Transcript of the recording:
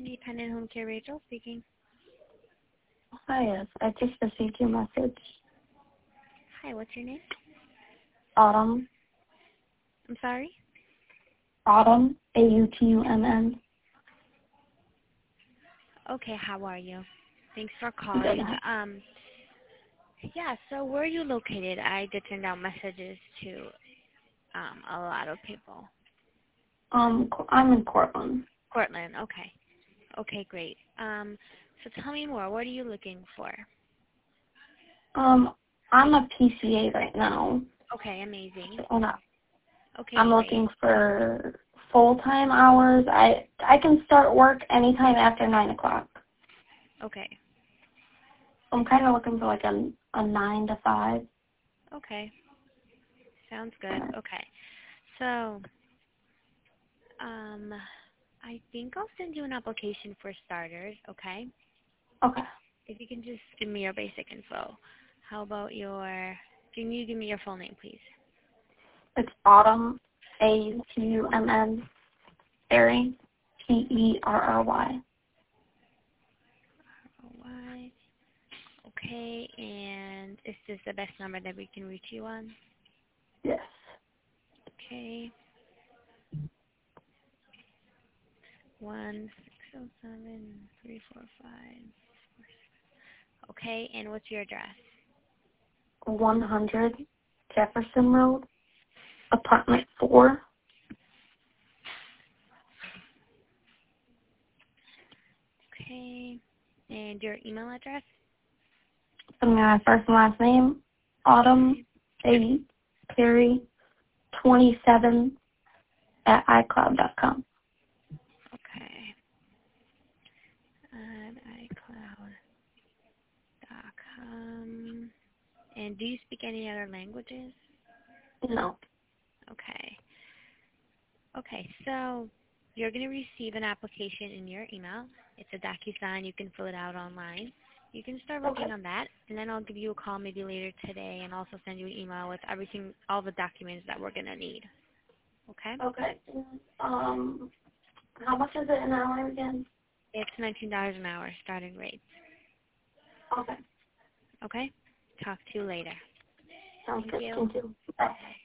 Independent Home Care, Rachel speaking. Hi, yes. I just received your message. Hi, what's your name? Autumn. I'm sorry? Autumn, Autumn. Okay, how are you? Thanks for Good. calling. Yeah, so where are you located? I did send out messages to a lot of people. I'm in Portland. Portland, okay. Okay, great. So tell me more. What are you looking for? I'm a PCA right now. Okay, amazing. And Okay, I'm great. looking for full-time hours. I can start work anytime after 9 o'clock. Okay. I'm kind of looking for like a 9 to 5. Okay. Sounds good. Okay. So, I think I'll send you an application for starters, okay? Okay. If you can just give me your basic info. How about can you give me your full name, please? It's Autumn, Autumn, Perry, Perry. Y. Okay, and is this the best number that we can reach you on? Yes. Okay. 1-607-345. Okay, and what's your address? 100 Jefferson Road, apartment 4. Okay, and your email address? My first and last name, Autumn A. Perry 27 at iCloud.com. Okay. At iCloud.com. And do you speak any other languages? No. Okay. Okay, so you're going to receive an application in your email. It's a DocuSign. You can fill it out online. You can start working on that, and then I'll give you a call maybe later today and also send you an email with all the documents that we're going to need. Okay? Okay. How much is it an hour again? It's $19 an hour starting rate. Okay. Okay? Talk to you later. Sounds Thank good. you. Thank you. Bye.